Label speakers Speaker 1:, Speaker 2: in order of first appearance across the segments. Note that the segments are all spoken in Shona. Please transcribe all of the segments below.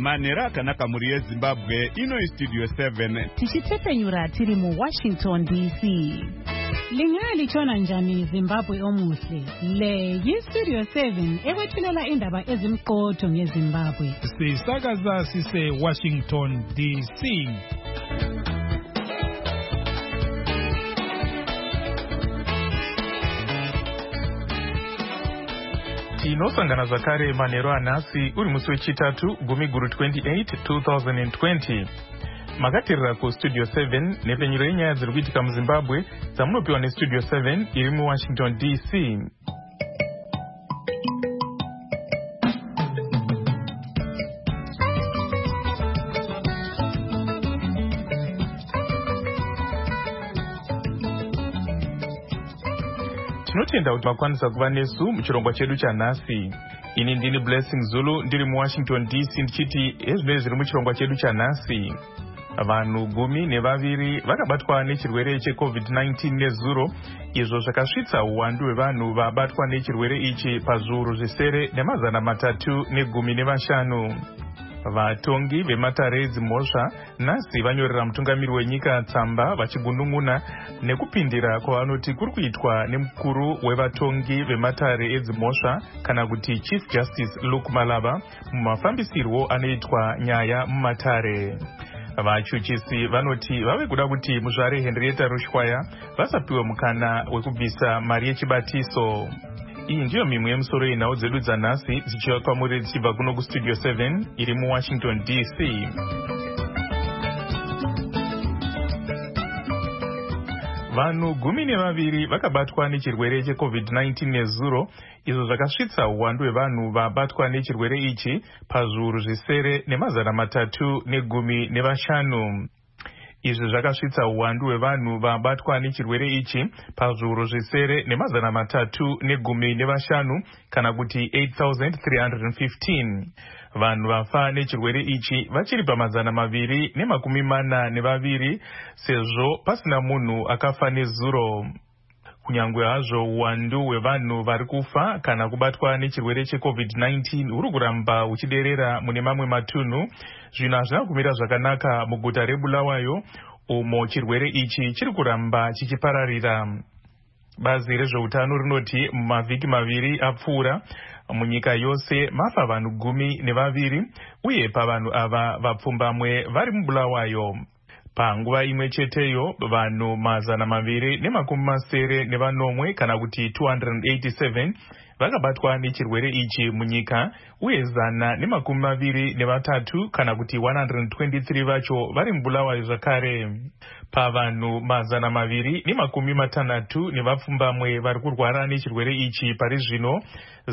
Speaker 1: manhero akanaka muri yezimbabwe. Ino istudio 7
Speaker 2: tichitepenyura tiri mu Washington DC. Lingalitshona njani Zimbabwe omuhle? Le yistudio 7 ekwethulela indaba ezimqotho ngeZimbabwe.
Speaker 3: Sisakaza sise Washington DC. Tinosangana zvakare manhero anhasi uri musi wechitatu Gumiguru 28 2020. Makateerera kustudio 7 nepfenyuro yenyaya dziri kuitika muZimbabwe dzamunopiwa nestudio 7 iri muWashington DC. Tinotenda kuti makwanisa kuva nesu muchirongwa chedu chanhasi. Ini ndini Blessing Zulu ndiri muWashington DC ndichiti ezvinenge zviri muchirongwa chedu chanhasi. Vanhu 12 vakabatwa nechirwere cheCovid-19 nezuro, izvo zvakasvitsa uwandu hwevanhu vabatwa nechirwere ichi pazviuru zvisere ne315. Vatongi vematare edzimhosva nhasi vanyorera mutungamiri wenyika tsamba vachigunun'una nekupindira kwavanoti kuri kuitwa nemukuru wevatongi vematare edzimhosva kana kuti Chief Justice Luke Malaba mumafambisirwo anoitwa nyaya mumatare. Vachuchisi vanoti vave kuda kuti muzvare Henrietta Rushwaya vasapiwe mukana wekubvisa mari yechibatiso. Iyi ndiyo mimwe yemusoro yenhau dzedu dzanhasi dzichiva kwamuri dzichibva kuno kustudio 7 iri muWashington DC. Vanhu 12 vakabatwa nechirwere cheCovid-19 nezuro, izvo zvakasvitsa uwandu hwevanhu vabatwa nechirwere ichi pazviuru zvisere ne315. Izvi zvakasvitsa uwandu hwevanhu vabatwa nechirwere ichi pazviuru zvisere ne315 kana kuti 8,315. Vanhu vafa nechirwere ichi vachiri pa242 sezvo pasina munhu akafa nezuro. Kunyangwe hazvo uwandu hwevanhu vari kufa kana kubatwa nechirwere cheCovid-19 huri kuramba huchiderera mune mamwe matunhu, zvinhu hazvina kumira zvakanaka muguta reBulawayo umo chirwere ichi chiri kuramba chichipararira. Bazi rezveutano rinoti mumavhiki 2 apfuura munyika yose mafa vanhu 12 uye pavanhu ava vapfumbamwe vari muBulawayo. Panguva imwe cheteyo vanhu 270 kana kuti 287 vakabatwa nechirwere ichi munyika uye 123 kana kuti 123 vacho vari muBulawayo zvakare. Pavanhu 260 nevapfumbamwe vari kurwara nechirwere ichi pari zvino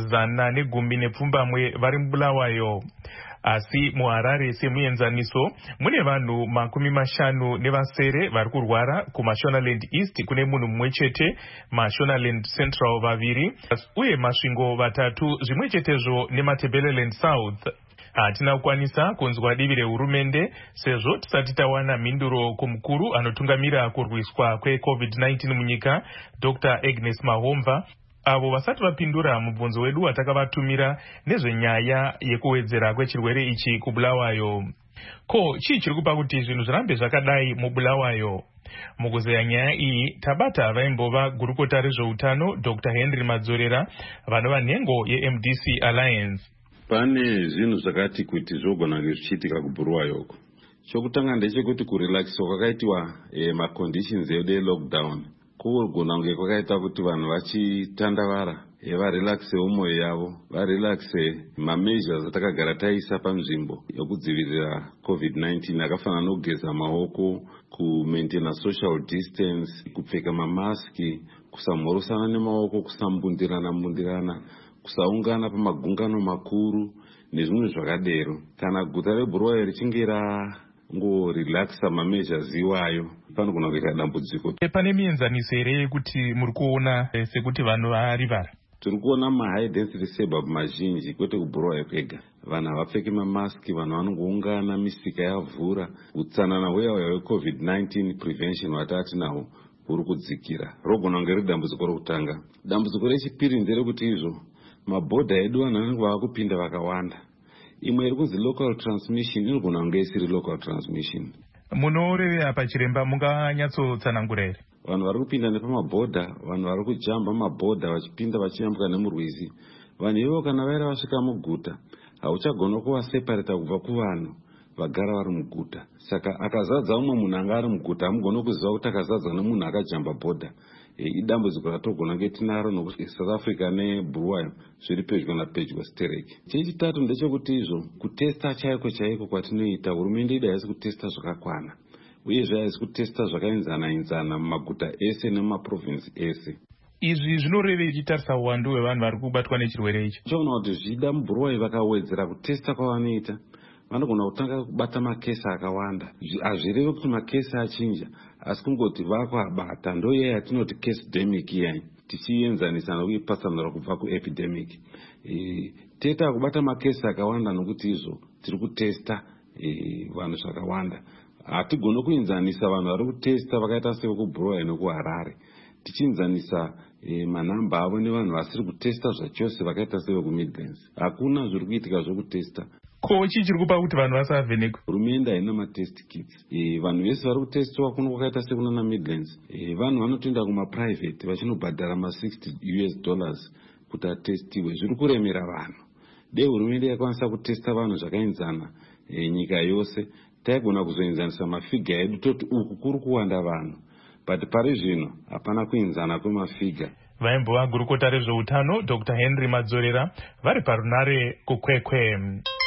Speaker 3: 110 vari muBulawayo. Asi muHarare semuenzaniso mune vanhu 50 vari kurwara kuMashonaland East kune munhu mumwe chete, Mashonaland Central 2 uye masvingo 3 zvimwe chetezvo neMatebeleland South. Hatina kukwanisa kunzwa divi rehurumende sezvo tisati tawana mhinduro kumukuru anotungamira kurwiswa kweCovid-19 munyika Dr. Agnes Mahomva, avo vasati vapindura mubvunzo wedu watakavatumira nezvenyaya yekuwedzera kwechirwere ichi kuBulawayo. Ko, chii chiri kupa kuti zvinhu zvirambe zvakadai muBulawayo? Mukuzeya nyaya iyi tabata vaimbova gurukota rezveutano Dr. Henry Madzorera vanova nhengo yeMDC Alliance.
Speaker 4: Pane zvinhu zvakati kuti zvogona kunge zvichiitika kuBulawayoko. Chokutanga ndechekuti kurelaxiswa kwakaitwa maconditions edu elockdown kugona kunge kwakaita kuti vanhu vachitandavara varelaxewo mwoyo yavo, varelaxe mameasures atakagara taisa panzvimbo yokudzivirira COVID-19 akafanana nokugeza maoko, kumaintaina social distance, kupfeka mamaski, kusamhorosana nemaoko, kusambundirana, kusaungana pamagungano makuru nezvimwe zvakadero. Kana guta reBulawayo richinge relaxa mameasures iwayo panogona kuita dambudziko.
Speaker 3: Pane mienzaniso here yekuti muri kuona sekuti vanhu varivara?
Speaker 4: Tiri kuona mahigh density suburb mazhinji kwete kuBulawayo kwega. Vanhu havapfeki mamaski, vanhu vanongoungana, misika yavhura. Utsanana hweCovid-19 prevention watati nawo huri kudzikira. Rogona kunge riri dambudziko rokutanga. Dambudziko rechipiri nderekuti izvo mabhodha edu vanhu vanenge vava kupinda vakawanda. imwe iri kunzi local transmission inogona kunge isiri local transmission.
Speaker 3: Munorevera pachiremba munganyatsotsanangura here?
Speaker 4: Vanhu vari kupinda nepamabhodha, vanhu vari kujamba mabhodha vachipinda vachiyambuka nemurwizi, vanhu ivo kana vaira vasvika muguta hauchagona kuvaseparata kubva kuvanhu vagara vari muguta. Saka akazadza umwe munhu anga ari muguta hamugona kuziva kuti akazadzwa nemunhu akajamba bhodha. Idambudziko ratogona kunge tinaro nokuti South Africa neBulawayo zviri pedyo napedyo stereki. Chechitatu ndechekuti izvo kutesta chaiko chaiko kwatinoita, hurumende ida haisi kutesta zvakakwana uyezve haisi kutesta zvakaenzana mumaguta ese nemumaprovinsi ese.
Speaker 3: Izvi zvinoreva ichitarisa uwandu hwevanhu vari kubatwa nechirwere ichi.
Speaker 4: Choona kuti zvida muBulawayo vakawedzera kutesta kwavanoita vanogona kutanga kubata makesi akawanda. Hazvirevi kuti makesi achinja, asi kungoti vakuabata. Ndo iye yatinoti case demic iyai, tichienzanisa nokuipasanura kubva kuepidemic. Teta kubata makesi akawanda nokuti izvo tiri kutesta vanhu zvakawanda. Hatigona kuenzanisa vanhu vari kutesta vakaita sevekuBulawayo nekuHarare tichienzanisa manhamba avo nevanhu vasiri kutesta zvachose vakaita sevekuMidlands. Hakuna zviri kuitika zvokutesta.
Speaker 3: Ko chii chiri kupa kuti vanhu vasavhenekwe?
Speaker 4: Hurumende haina matest kits. Vanhu vese vari kutestiwa kuno kwakaita sekunana Midlands. Vanhu vanotoenda kumaprivate vachinobhadhara $60 kuti atestiwe. Zviri kuremera vanhu. Dei hurumende yakwanisa kutesta vanhu zvakaenzana nyika yose, taigona kuzoenzanisa mafiga edu toti uku kuri kuwanda vanhu. But pari zvino hapana kuenzana kwemafiga.
Speaker 3: Vaimbova gurukota rezveutano Dr. Henry Madzorera vari parunare kukwekwe.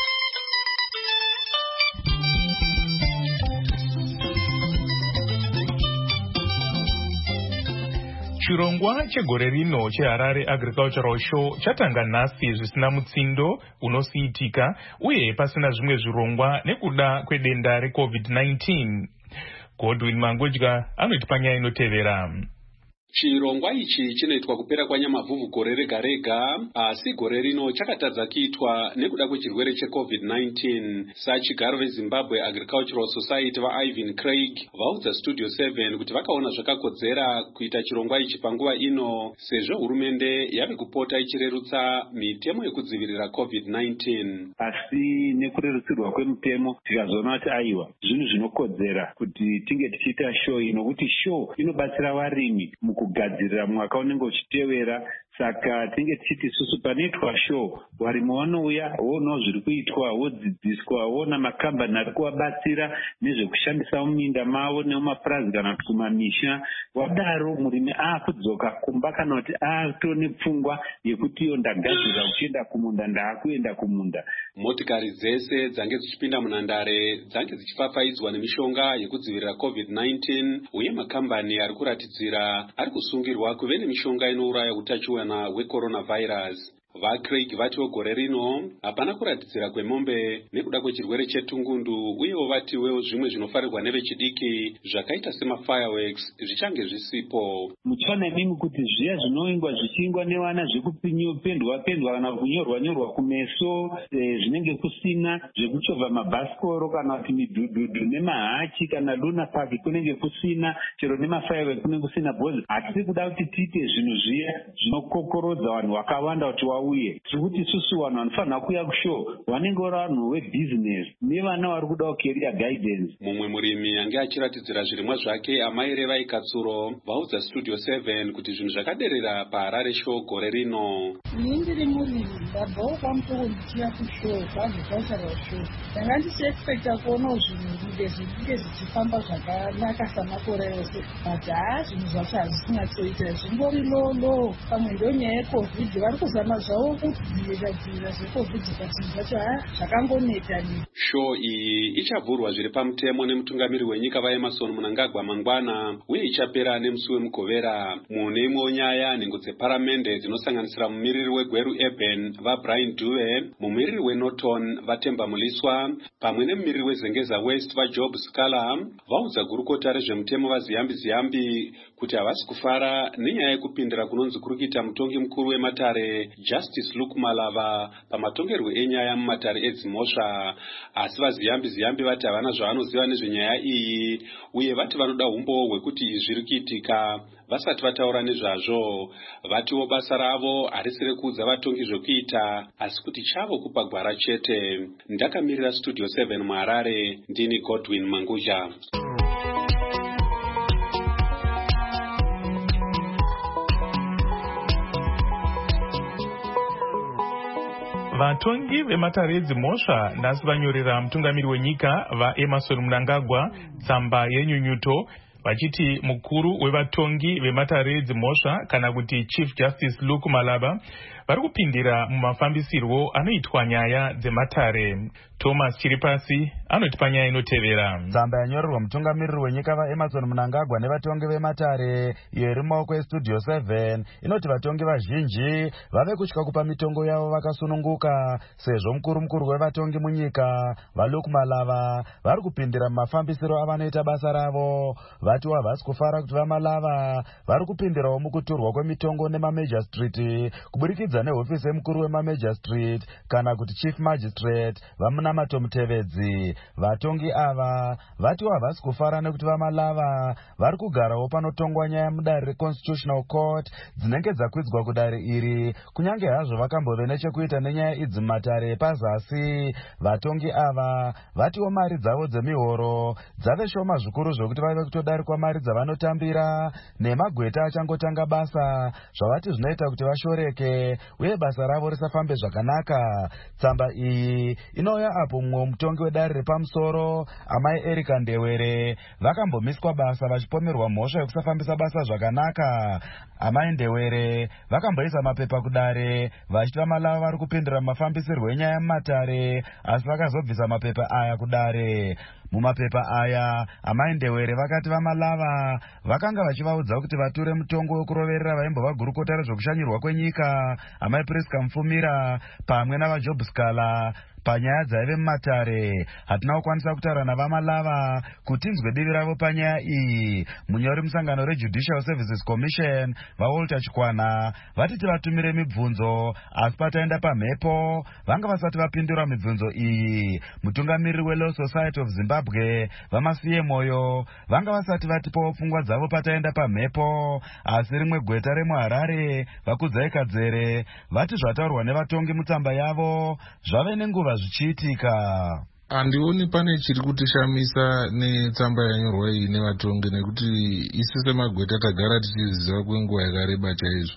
Speaker 3: Chirongwa chegore rino cheHarare Agricultural Show chatanga nhasi zvisina mutsindo unosiitika uye pasina zvimwe zvirongwa nekuda kwedenda reCovid-19. Godwin Mangudya anoti panyaya inotevera.
Speaker 5: Chirongwa ichi chinoitwa kupera kwanyamavhuvhu gore rega rega, asi gore rino chakatadza kuitwa nekuda kwechirwere cheCovid-19. Sachigaro veZimbabwe Agricultural Society vaIvan Craig vaudza Studio 7 kuti vakaona zvakakodzera kuita chirongwa ichi panguva ino sezvo hurumende yave kupota ichirerutsa mitemo yekudzivirira COVID-19.
Speaker 6: Asi nekurerutsirwa kwemutemo tikazoona kuti aiwa zvinhu zvinokodzera kuti tinge tichiita show inokuti show inobatsira varimi kugadzirira mwaka unenge uchitevera. Saka tinge tichiti isusu panoitwa show varimi vanouya voona zviri kuitwa, vodzidziswa, voona makambani ari kuvabatsira nezvekushandisa muminda mavo nemumapurazi kana kuti kumamisha. Wadaro murimi akudzoka kumba kana kuti atone pfungwa yekuti iyo ndagadzirira uchienda kumunda ndaakuenda kumunda.
Speaker 5: Motikari dzese dzange dzichipinda munhandare dzange dzichifafaidzwa nemishonga yekudzivirira COVID-19 uye makambani ari kuratidzira ari kusungirwa kuve nemishonga inouraya utachiona hwecoronavirus. VaCraig vatiwo gore rino hapana kuratidzira kwemombe nekuda kwechirwere chetungundu uyewo vatiwewo zvimwe zvinofarirwa nevechidiki zvakaita semafireworks zvichange zvisipo.
Speaker 6: Muchaona mimi kuti zviya zvinoingwa zvichingwa nevana zvekupendwa kana kunyorwa kumeso zvinenge kusina, zvekuchovha mabhasikoro kana kuti midhudhudhu nemahachi kana Luna Park kunenge kusina, chero nemafireworks kunenge kusina. Bhozi hatisi kuda kuti tiite zvinhu zviya zvinokokorodza vanhu vakawanda kuti uye zvekuti isusu vanhu vanofanira kuuya kushow vanenge vari vanhu vebusiness nevana vari kuda kucareer guidance.
Speaker 5: Mumwe murimi ange achiratidzira zvirimwa zvake Amai Revai Katsuro vaudza Studio 7 kuti zvinhu zvakaderera paHarare Show gore rino.
Speaker 7: Ndiri murimi ndabvawo kwamutoro ndichiya kushow Agricultural Show. Ndanga ndichiexpecta kuonawo zvinhu zvinenge zvichifamba zvakanaka samakore ose, but zvinhu zvacho hazvisingatoita, zvingori low. Pamwe ndonyaya yeCovid vari kuzama zvavo kudzivirira zveCovid, but zvacho zvakangoneta.
Speaker 5: Show iyi ichavhurwa zviri pamutemo nemutungamiri wenyika vaEmmerson Mnangagwa mangwana uye ichapera nemusi wemugovera. Mune imwewo nyaya, nhengo dzeparamende dzinosanganisira mumiriri weGweru Urban vaBrian Dube, mumiriri weNorton vaTemba Muliswa pamwe nemumiriri weZengeza West vaJob Scala vaudza gurukota rezvemutemo vaZiyambi kuti havasi kufara nenyaya yekupindira kunonzi kuri kuita mutongi mukuru wematare Justice Luke Malava pamatongerwo enyaya mumatare edzimhosva, asi vaziyambi vati havana zvavanoziva nezvenyaya iyi uye vati vanoda umboo hwekuti izvi zviri kuitika vasati vataura nezvazvo. Vatiwo basa ravo harisi rekuudza vatongi zvokuita asi kuti chavo kupa gwara chete. Ndakamirira Studio 7 muHarare, ndini Godwin Manguzha.
Speaker 3: Vatongi vematare edzimhosva nhasi vanyorera mutungamiri wenyika vaEmmerson Mnangagwa tsamba yenyunyuto vachiti mukuru wevatongi vematare edzimhosva kana kuti Chief Justice Luke Malava vari kupindira mumafambisirwo anoitwa nyaya dzematare. Thomas Chiripasi anotipa nyaya inotevera.
Speaker 8: Tsamba yanyorerwa mutungamiriri wenyika vaEmmerson Mnangagwa nevatongi vematare iyo iri mumaoko eStudio 7 inoti vatongi vazhinji vave kutya kupa mitongo yavo vakasununguka sezvo mukuru wevatongi munyika vaLuke Malava vari kupindira mumafambisiro avanoita basa ravo. Vatiwo havasi kufara kuti vaMalava vari kupindirawo mukuturwa kwemitongo nemaMajistrate kuburikidza nehofisi yemukuru wemaMajistrate kana kuti Chief Magistrate vaMunamato Mutevedzi. Vatongi ava vatiwo havasi kufara nekuti vaMalava vari kugarawo panotongwa nyaya mudare reConstitutional Court dzinenge dzakwidzwa kudare iri kunyange hazvo vakambove nechekuita nenyaya idzi mumatare pazasi. Vatongi ava vatiwo mari dzavo dzemihoro dzave shoma zvikuru zvokuti vave kutodarikwa mari dzavanotambira nemagweta achangotanga basa zvavati zvinoita kuti vashoreke uye basa ravo risafambe zvakanaka. Tsamba iyi inouya apo mumwe mutongi wedare repamusoro amai Erika Ndewere vakambomiswa basa vachipomerwa mhosva yekusafambisa basa zvakanaka. Amai Ndewere vakamboisa mapepa kudare vachiti vaMalava vari kupindira mumafambisirwo enyaya mumatare asi vakazobvisa mapepa aya kudare. Mumapepa aya amai Ndewere vakati vaMalava vakanga vachivaudza kuti vature mutongo wekuroverera vaimbova gurukota rezvokushanyirwa kwenyika amai Priska Mfumira pamwe navaJob Scala panyaya dzaive mumatare. Hatina kukwanisa kutaura navaMalava kuti tinzwe divi ravo panyaya iyi. Munyori musangano reJudicial Services Commission vaWalter Chikwana vati tivatumire mibvunzo asi pataenda pamhepo vanga vasati vapindura mibvunzo iyi. Mutungamiriri weLaw Society of Zimbabwe vaMasiye Moyo vanga vasati vatipawo pfungwa dzavo pataenda pamhepo asi rimwe gweta remuHarare vaKudzai Kadzere vati zvataurwa nevatongi mutsamba yavo zvave nenguva zvichiitika.
Speaker 9: Handioni pane chiri kutishamisa netsamba yanyorwa iyi nevatongi nekuti isu semagweta tagara tichiziva kwenguva yakareba chaizvo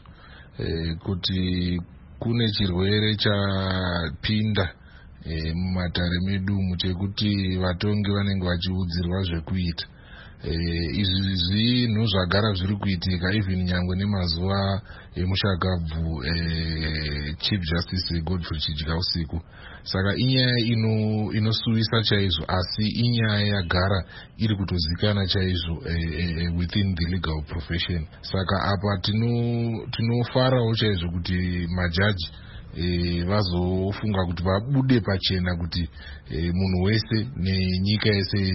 Speaker 9: kuti kune chirwere chapinda mumatare medu chekuti vatongi vanenge vachiudzirwa zvekuita. Izvi zvinhu zvagara zviri kuitika even nyangwe nemazuva emushakabvu Chief Justice Godfrey Chidya usiku. Saka inyaya inosuvisa chaizvo asi inyaya yagara iri kutozikana chaizvo within the legal profession. Saka apa tinofarawo chaizvo kuti majaji vazofunga kuti vabude pachena kuti munhu wese nenyika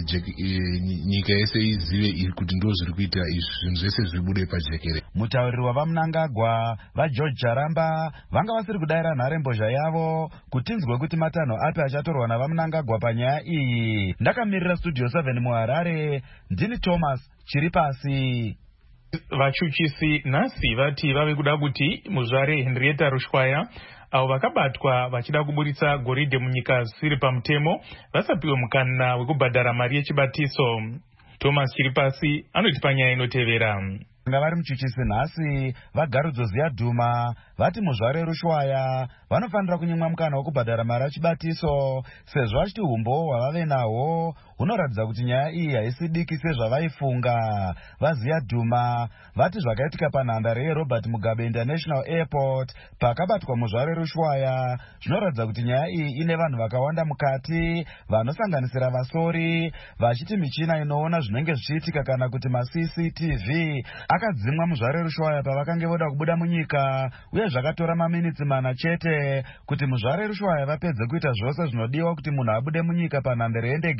Speaker 9: yese izive kuti ndo zviri kuita izvi zvinhu zvese zvibude pajekere.
Speaker 8: Mutauriri wavaMnangagwa vaGeorge Charamba vanga vasiri kudayira nharembozha yavo kuti tinzwe kuti matanho api achatorwa navaMnangagwa panyaya iyi. Ndakamirira Studio 7 muHarare, ndini Thomas Chiripasi.
Speaker 3: Vachuchisi nhasi vati vave kuda kuti muzvare Henrietta Rushwaya avo vakabatwa vachida kuburitsa goridhe munyika zvisiri pamutemo vasapiwe mukana wekubhadhara mari yechibatiso. Thomas Chiripasi anotipa nyaya inotevera.
Speaker 8: Vari muchuchisi nhasi vaGarudzo Ziyadhuma vati muzvare Rushwaya vanofanira kunyimwa mukana wekubhadhara mari yechibatiso sezvo vachiti umbo hwavave nahwo hunoratidza kuti nyaya iyi haisi diki sezvavaifunga. VaZiyadhuma vati zvakaitika panhandare yeRobert Mugabe International Airport pakabatwa muzvare Rushwaya zvinoratidza kuti nyaya iyi ine vanhu vakawanda mukati vanosanganisira vasori vachiti michina inoona zvinenge zvichiitika kana kuti maCCTV akadzimwa muzvare Rushwaya pavakange voda kubuda munyika uye zvakatora maminitsi 4 chete kuti muzvare Rushwaya vapedze kuita zvose zvinodiwa kuti munhu abude munyika panhandare yendege iyi.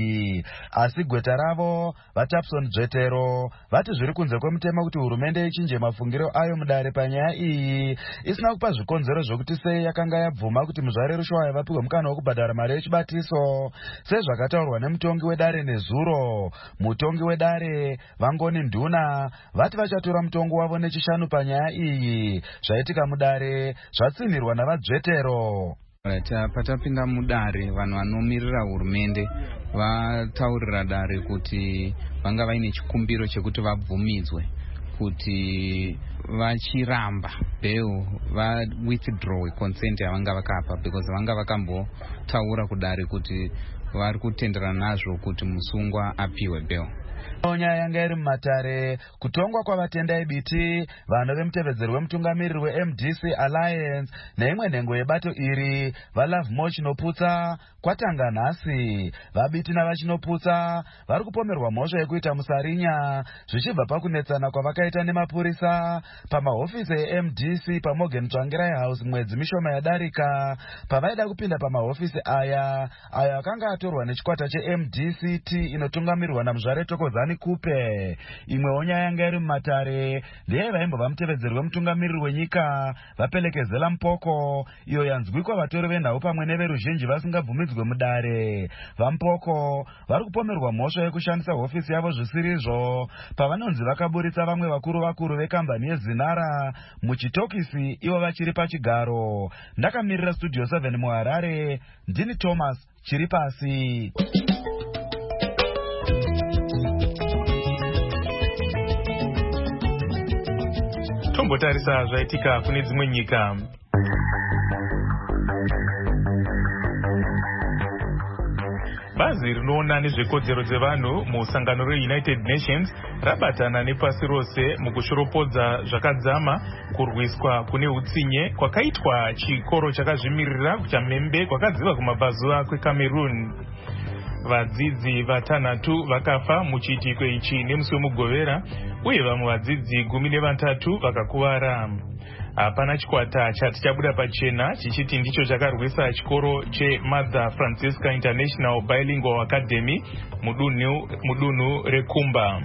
Speaker 8: iyi. Asi gweta ravo vaTapson Dzvetero vati zviri kunze kwemutemo kuti hurumende ichinje mafungiro ayo mudare panyaya iyi, isina kupa zvikonzero zvokuti sei yakanga yabvuma kuti muzvare Rushwaya vapigwe mukana wokubhadhara mari yechibatiso. Sezvakataurwa nemutongi wedare nezuro, mutongi wedare Vangoni Nduna vati vachatora mutongo wavo nechishanu panyaya iyi. Zvaitika mudare zvatsinhirwa navaDzvetero.
Speaker 10: Patapinda mudare vanhu vanomirira hurumende vataurira dare kuti vanga vaine chikumbiro chekuti vabvumidzwe kuti vachiramba bail va withdraw consent yavanga vakapa, because vanga vakambotaura kudare kuti vari kutenderana nazvo kuti musungwa apiwe bail.
Speaker 8: Nyaya yanga iri mumatare kutongwa kwavatendai biti vanhu vemutevedzeri wemutungamiriri weMDC Alliance neimwe nhengo yebato iri vaLove More Chinoputsa kwatanga nhasi. Vabiti navachinoputsa vari kupomerwa mhosva yekuita musarinya zvichibva pakunetsana kwavakaita nemapurisa pamahofisi eMDC paMorgan Tsvangirai House mwedzi mishoma yadarika, pavaida kupinda pamahofisi aya akanga atorwa nechikwata cheMDCT inotungamirwa namuzvare Thokozani Kupe. Imwewo nyaya yanga iri mumatare ndeye vaimbova mutevedzeri wemutungamiriri wenyika vapelekezela Mpoko, iyo yanzwikwa vatori venhau pamwe neveruzhinji vasingabvumidzwe mudare. VaMpoko vari kupomerwa mhosva yekushandisa hofisi yavo zvisirizvo pavanonzi vakaburitsa vamwe vakuru vekambani yeZinara muchitokisi ivo vachiri pachigaro. Ndakamirira Studio 7 muHarare, ndini Thomas Chiripasi.
Speaker 3: Tombotarisa zvaitika kune dzimwe nyika. Bazi rinoona nezvekodzero dzevanhu musangano reUnited Nations rabatana nepasi rose mukushoropodza zvakadzama kurwiswa kune utsinye kwakaitwa chikoro chakazvimirira kuchamhembe kwakadziva kumabvazuva kweCameroon. Vadzidzi vatanhatu vakafa muchiitiko ichi nemusi wemugovera uye vamwe vadzidzi 13 vakakuvara. Hapana chikwata chati chabuda pachena chichiti ndicho chakarwisa chikoro cheMother Francisca International Bilingual Academy mudunhu reKumba.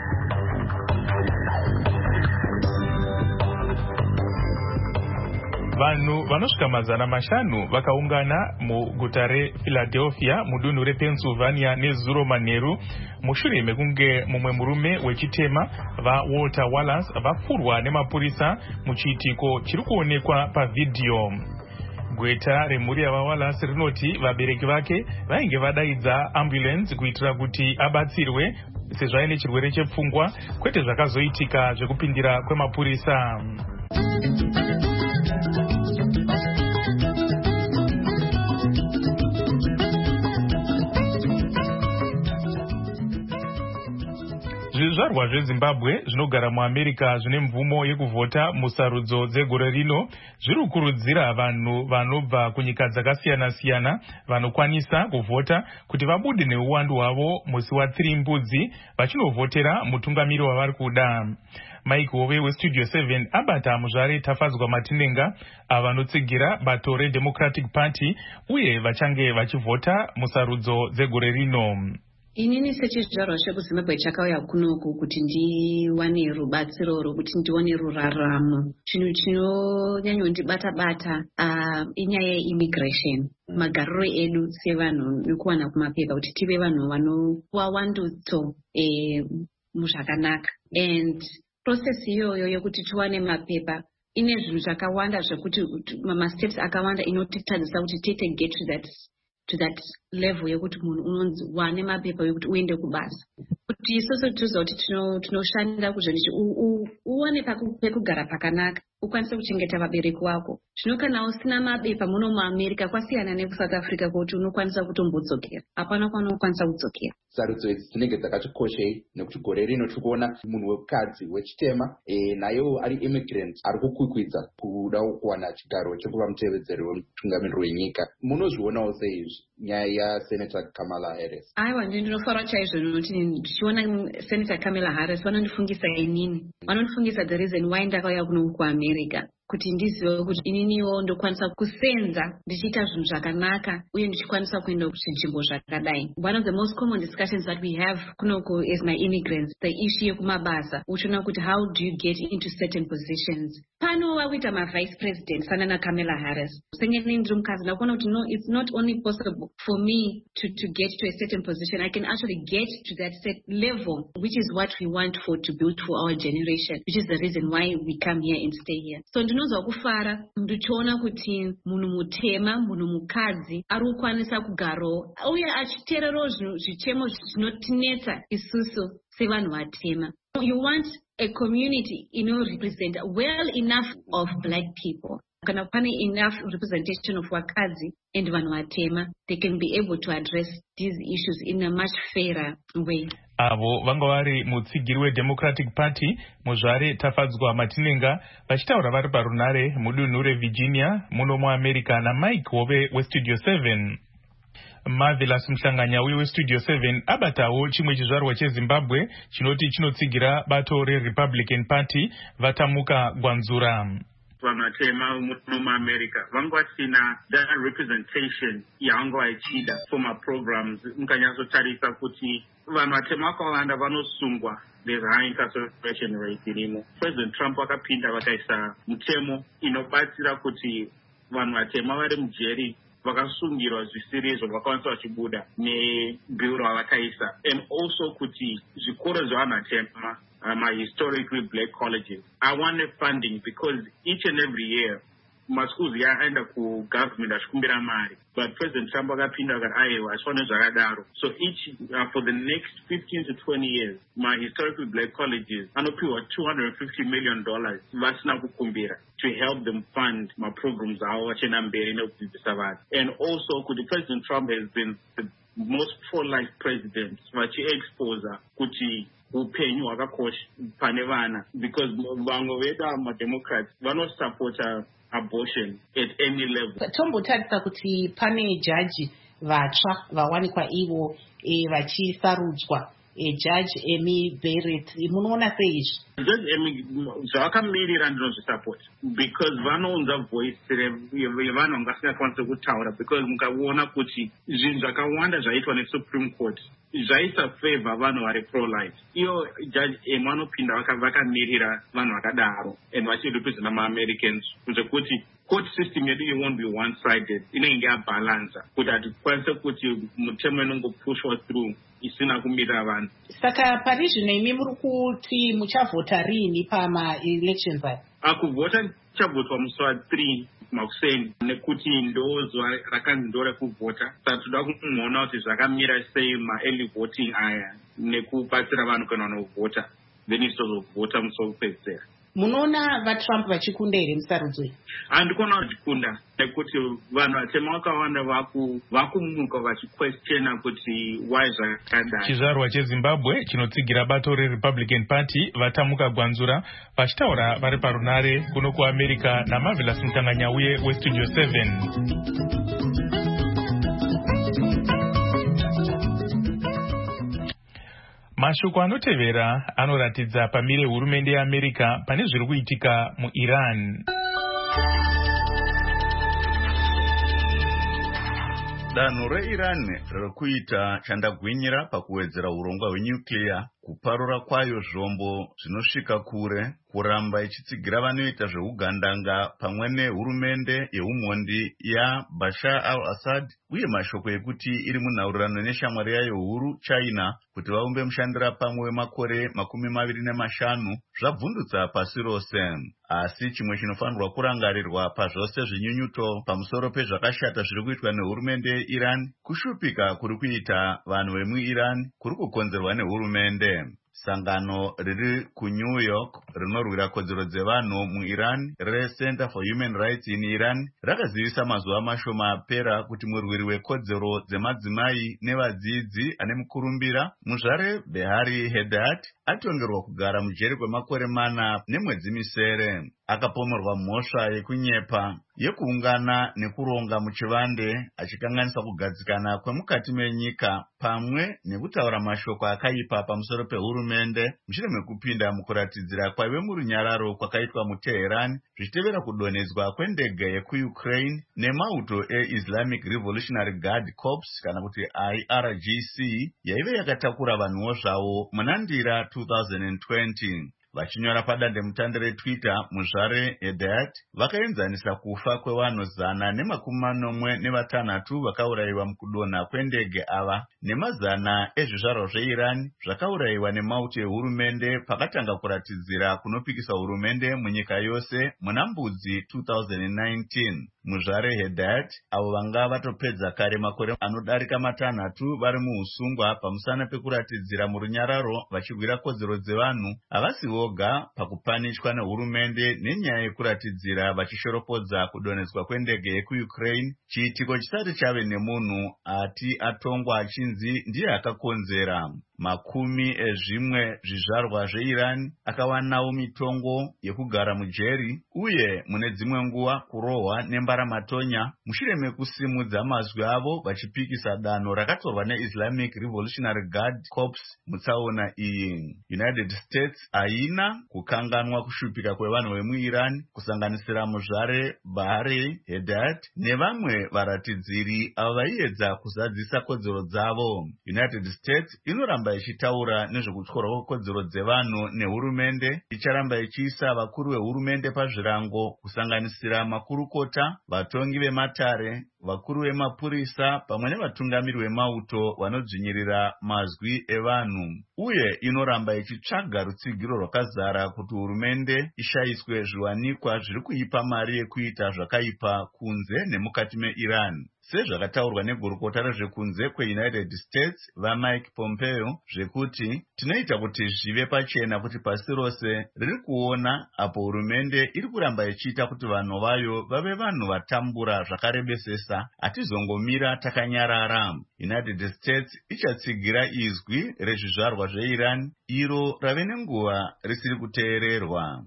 Speaker 3: Vanhu vanosvika 500 vakaungana muguta rePhiladelphia mudunhu rePennsylvania nezuro manheru mushure mekunge mumwe murume wechitema vaWalter Wallace vapfurwa nemapurisa muchiitiko chiri kuonekwa pavhidhiyo. Gweta remhuri yavaWallace rinoti vabereki vake vainge vadaidza ambulance kuitira kuti abatsirwe sezvo aine chirwere chepfungwa, kwete zvakazoitika zvekupindira kwemapurisa. Zvizvarwa zveZimbabwe zvinogara muAmerica zvine mvumo yekuvhota musarudzo dzegore rino zviri kukurudzira vanhu vanobva kunyika dzakasiyana-siyana vanokwanisa kuvhota kuti vabude neuwandu hwavo musi wa3 mbudzi vachinovhotera mutungamiri wavari kuda. Mike Hove weStudio 7 abata muzvare Tafadzwa Matinenga avanotsigira bato reDemocratic Party uye vachange vachivhota musarudzo dzegore rino.
Speaker 11: Inini sechizvarwa chekuZimbabwe chakauya kunoku kuti ndiwane rubatsiro rwokuti ndiwane ruraramo. Chinhu chinonyanyondibata inyaya yeimmigration, magariro edu sevanhu nekuwana kumapepa kuti tive vanhu vanopuwa wandutso muzvakanaka. And process iyoyo yekuti tiwane mapepa ine zvinhu zvakawanda zvekuti masteps akawanda inotitadzisa kuti tite get to that level yekuti munhu unonzi wane mapepa yekuti uende kubasa. Kuti isusu tizoziva kuti tinoshanda kuzvenichi uwane pekugara pakanaka, ukwanise kuchengeta vabereki vako. Zvino kana usina mapepa muno muAmerica kwasiyana nekusouth Africa kuti unokwanisa kutombodzokera. Hapana kwanokwanisa kudzokera.
Speaker 12: Sarudzo idzi dzinenge dzakatikoshei nekuti gore rino tiri kuona munhu wekadzi wechitema nayewo ari immigrant ari kukwikwidza kuda kuwana chigaro chekuva mutevedzeri wemutungamiriri wenyika. Munozvionawo seizvi nyaya yasenator Kamala Harris?
Speaker 11: Aiwa, ndinofara chaizvo nokuti ndichiona Senator Kamala Harris vanondifungisa inini. Vanondifungisa the reason why ndakauya kuno kuAmerica. Kuti ndizive kuti ininiwo ndokwanisa kusenza ndichiita zvinhu zvakanaka uye ndichikwanisa kuenda kuzvinzvimbo zvakadai. One of the most common discussions that we have kunoko as my immigrants, the issue yekumabasa, uchiona kuti how do you get into certain positions. Pano wakuita ma-vice president fanana Kamala Harris. Sengeni ndiri mukadzi ndakuona kuti no, it's not only possible for me to get to a certain position, I can actually get to that set level, which is what we want to build for our generation, which is the reason why we come here and stay here. So ndinozwa kufara ndichiona kuti munhu mutema, munhu mukadzi ari kukwanisa kugarawo uye achiteererawo zvichemo zvinotinetsa isusu sevanhu vatema. You want a community represent well enough of black people. Kana pane enough representation of wakadzi and vanhu vatema, they can be able to address these issues in a much fairer way.
Speaker 3: Avo vanga vari mutsigiri weDemocratic Party muzvare Tafadzwa Matinenga vachitaura vari parunare mudunhu reVirginia muno muAmerica naMike Hove weStudio 7. Marvelous Mhlanganyauyi weStudio 7 abatawo chimwe chizvarwa cheZimbabwe chinoti chinotsigira bato reRepublican Party vatamuka Gwanzura.
Speaker 13: Vanhu vatema muAmerica vanga vasina that representation yavanga vachida for ma-programs. Mukanyatsotarisa kuti vanhu vatema vakawanda vanosungwa, there's high incarceration rate irimo. President Trump vakapinda vakaisa mutemo inobatsira kuti vanhu vatema vari mujeri vakasungirwa zvisirizvo vakwanisa vachibuda nebhill ravakaisa, and also kuti zvikoro zvevanhu vatema my historically black colleges, I wanted funding because each and every year my schools yaenda ku government achikumbira mari, but President Trump akapinda akati aiwa achifanira zvakadaro. So each for the next 15 to 20 years my historically black colleges anopiwa $250 million vasina kukumbira to help them fund my programs avo vachienda mberi nekudzidzisa vanhu. And also kuti President Trump has been the most pro-life president vachiexpose kuti upenyu hwakakosha pane vana, because vamwe vedu mademocrats vanosupporta abortion at any level.
Speaker 14: Tombotarisa kuti pane jaji vatsva vawanikwa ivo vachisarudzwa, Judge Amy Barrett, munoona sei izvi?
Speaker 13: Judge Amy zvavakamirira ndinozvisupport because vanounza voice yevanhu vangasingakwanisi kutaura, because mukaona kuti zvinhu zvakawanda zvaitwa neSupreme Court zvaisa favor vanhu vari pro-life. Iyo Judge Amy vanopinda vakamirira vanhu vakadaro and vachirepresenta ma-Americans zvekuti court system yedu you won't be one-sided, inenge yabalansa kuti hatikwanise kuti mutemo inongopushwa through isina kumirira vanhu.
Speaker 14: Saka pari zvino imi muri kuti muchavhota rini pama-elections aya?
Speaker 13: Kuvhota chavhotwa musi wa3 makuseni nekuti ndozuva rakanzi ndorekuvhota. Saka toda kuona kuti zvakamira sei ma-early voting aya nekubatsira vanhu kana vanovhota, then isitozovhota musi wekupedzisira.
Speaker 14: Munoona vaTrump vachikunda here musarudzo?
Speaker 13: Handikuona vachikunda nekuti vanhu vatema vakawanda vakumuka vachiquestiona kuti why zvakadai.
Speaker 3: Chizvarwa cheZimbabwe chinotsigira bato reRepublican Party vatamuka Gwanzura vachitaura vari parunare kuno kuAmerica naMarvelous Mhlanganyauyi weStudio 7. Mashoko anotevera anoratidza pamire hurumende yeAmerica pane zviri kuitika muIran.
Speaker 15: Danho reIran riri kuita chandagwinyira pakuwedzera urongwa hwenyuclear, kuparura kwayo zvombo zvinosvika kure, kuramba ichitsigira vanoita zveugandanga pamwe nehurumende yeumhondi yaBashar al-Assad, uye mashoko ekuti iri munhaurirano neshamwari yayo huru China kuti vaumbe mushandira pamwe wemakore 25 zvabvundutsa pasi rose. Asi chimwe chinofanirwa kurangarirwa pazvose zvinyunyuto pamusoro pezvakashata zviri kuitwa nehurumende yeIran, kushupika kuri kuita vanhu vemuIran kuri kukonzerwa nehurumende. Sangano riri kuNew York rinorwira kodzero dzevanhu muIran reCenter for Human Rights in Iran rakazivisa mazuva mashoma apera kuti murwiri wekodzero dzemadzimai nevadzidzi ane mukurumbira muzvare Behari Hedayat atongerwa kugara mujeri kwemakore 4 nemwedzi misere. Akapomerwa mhosva yekunyepa, yekuungana nekuronga muchivande, achikanganisa kugadzikana kwemukati menyika pamwe nekutaura mashoko akaipa pamusoro pehurumende mushure mekupinda mukuratidzira kwaive murunyararo kwakaitwa muTeheran zvichitevera kudonhedzwa kwendege yekuUkraine nemauto eIslamic Revolutionary Guard Corps kana kuti IRGC yaive yakatakura vanhuwo zvavo munandira 2020. Vachinyora padandemutande reTwitter, Muzvare Hedayat vakaenzanisa kufa kwevanhu 146 vakaurayiwa mukudonha kwendege ava nemazana ezvizvarwa zveIran zvakaurayiwa nemauto ehurumende pakatanga kuratidzira kunopikisa hurumende munyika yose muna Mbudzi 2019. Muzvare Hedayat avo vanga vatopedza kare makore anodarika 6 vari muusungwa pamusana pekuratidzira murunyararo vachigwira kodzero dzevanhu havasiwo voga pakupanishwa nehurumende nenyaya yekuratidzira vachishoropodza kudonhedzwa kwendege yekuUkraine, chiitiko chisati chave nemunhu ati atongwa achinzi ndiye akakonzera. Makumi ezvimwe zvizvarwa zveIran akawanawo mitongo yekugara mujeri uye mune dzimwe nguva kurohwa nembaramatonya mushure mekusimudza mazwi avo vachipikisa danho rakatorwa neIslamic Revolutionary Guard Corps mutsaona iyi. United States haina kukanganwa kushupika kwevanhu vemuIran kusanganisira Muzvare Bahari Hedayat nevamwe varatidziri avo vaiedza kuzadzisa kodzero dzavo. United States inoramba ichitaura nezvekutyorwa kwekodzero dzevanhu nehurumende, icharamba ichiisa vakuru vehurumende pazvirango kusanganisira makurukota, vatongi vematare, vakuru vemapurisa pamwe nevatungamiri vemauto vanodzvinyirira mazwi evanhu, uye inoramba ichitsvaga rutsigiro rwakazara kuti hurumende ishayiswe zviwanikwa zviri kuipa mari yekuita zvakaipa kunze nemukati meIran. Sezvakataurwa negurukota rezvekunze kweUnited States vaMike Pompeo zvekuti tinoita kuti zvive pachena kuti pasi rose riri kuona apo hurumende iri kuramba ichiita kuti vanhu vayo vave vanhu vatambura zvakarebesesa, hatizongomira takanyarara. United States ichatsigira izwi rezvizvarwa zveIran iro rave nenguva risiri kuteererwa.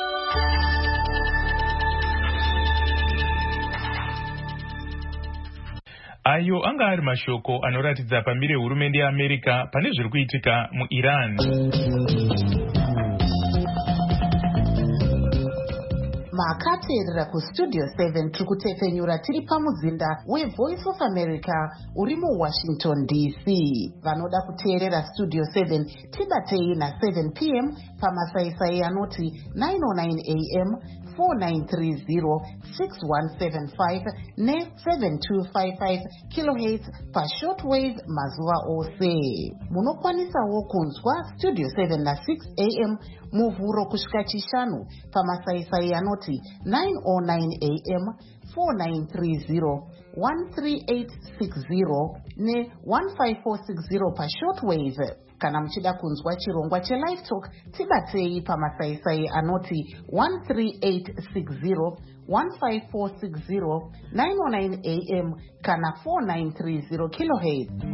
Speaker 3: Ayo anga ari mashoko anoratidza pamire hurumende yeAmerica pane zviri kuitika muIran.
Speaker 14: Makateerera kustudio 7 tiri kutefenyura tiri pamuzinda weVoice of America uri muWashington DC. Vanoda kuteerera studio 7 tibatei na7 p.m. pamasaisai anoti 909 a.m. 4930 6175 ne7255 kilohertz pashortwave mazuva ose. Munokwanisawo kunzwa studio 7 na 6 a.m. muvhuro kusvika chishanu pamasaisai anoti 909 a.m. 4930 13860 ne15460 pashortwave. Kana muchida kunzwa chirongwa cheLive Talk tibatei pamasaisai anoti 13860 15460 909 a.m. kana 4930 kilohertz.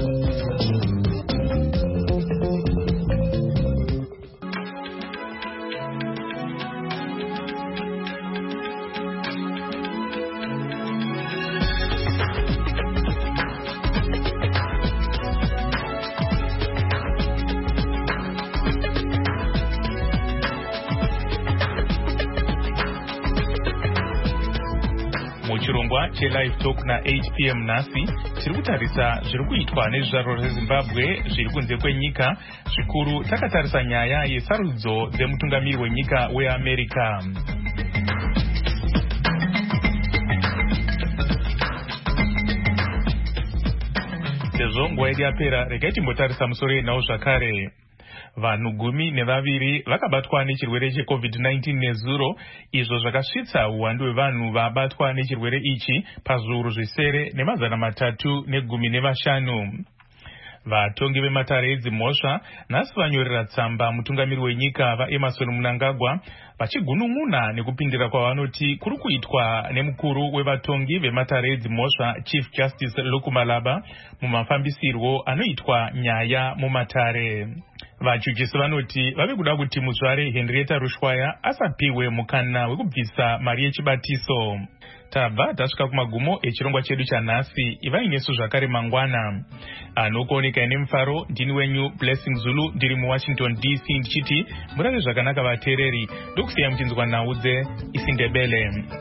Speaker 3: Muchirongwa cheLive Talk na 8 p.m. nasi tiri kutarisa zviri kuitwa nezvizvarwa zveZimbabwe zviri kunze kwenyika. Zvikuru takatarisa nyaya yesarudzo dzemutungamiri wenyika weAmerica. Sezvo nguva yedu yapera, regai timbotarisa musoro yenhau zvakare. Vanhu 12 vakabatwa nechirwere cheCovid-19 nezuro, izvo zvakasvitsa uwandu hwevanhu vabatwa nechirwere ichi pazviuru zvisere ne315. Vatongi vematare edzimhosva nhasi vanyorera tsamba mutungamiri wenyika vaEmerson Mnangagwa vachigunun'una nekupindira kwavanoti kuri kuitwa nemukuru wevatongi vematare edzimhosva Chief Justice Luku Malaba mumafambisirwo anoitwa nyaya mumatare. vachuchisi vanoti vave kuda kuti muzvare Henrietta Rushwaya asapiwe mukana wekubvisa mari yechibatiso. Tabva tasvika kumagumo echirongwa chedu chanhasi. Ivai nesu zvakare mangwana. Anokuoneka ine mufaro ndini wenyu Blessing Zulu ndiri muWashington DC ndichiti murave zvakanaka vateereri. Ndokusiya muchinzwa nhau dzeIsiNdebele.